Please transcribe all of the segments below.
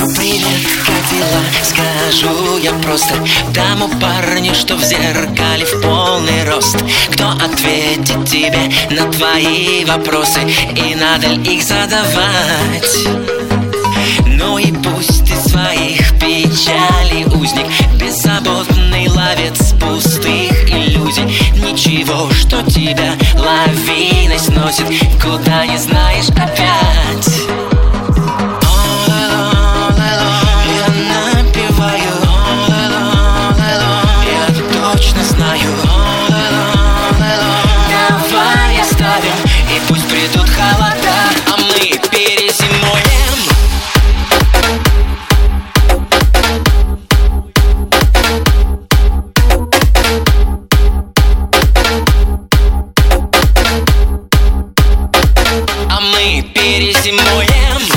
Привет, как дела? Скажу я просто тому парню, что в зеркале в полный рост. Кто ответит тебе на твои вопросы, и надо ли их задавать? Ну и пусть ты своих печалей узник, беззаботный ловец пустых иллюзий. Ничего, что тебя лавиной сносит, куда не знаешь опять. Давай оставим, и пусть придут холода, а мы перезимуем. А мы перезимуем.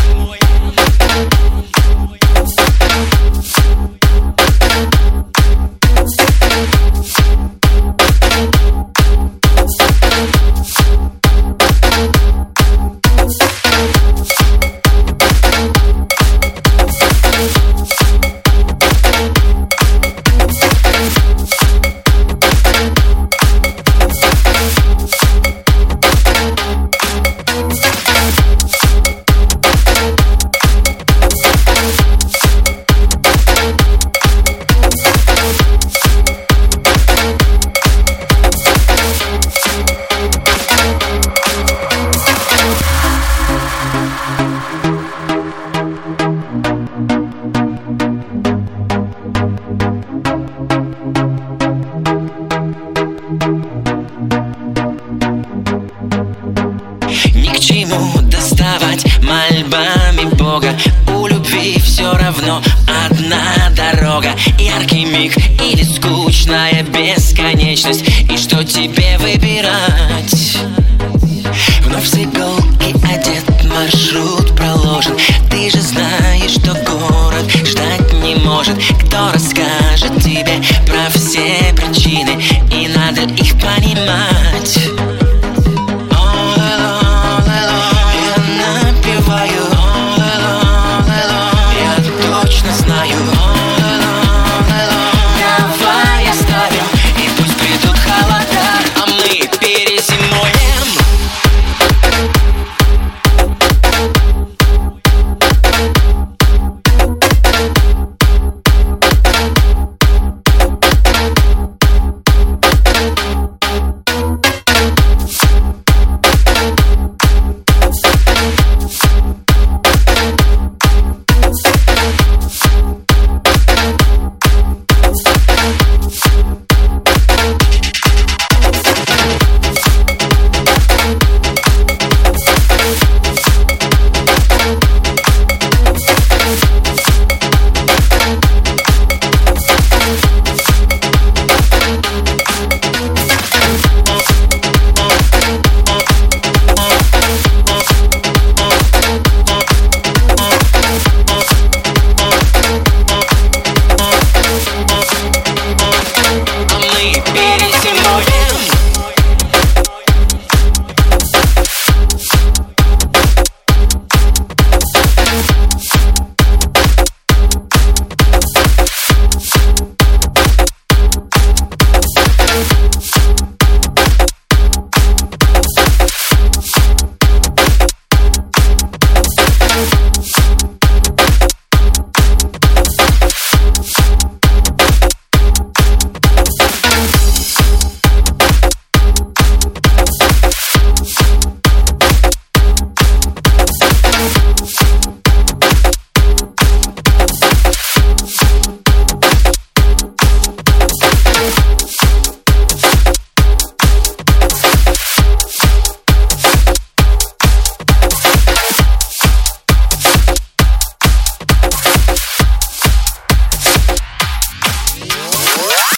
Ни к чему доставать мольбами Бога. У любви все равно одна дорога. Яркий миг или скучная бесконечность. И что тебе выбирать? Вновь с иголки одет, маршрут проложен. Ты же знаешь, что город ждать не может. Кто расскажет тебе про все причины, и надо их понимать?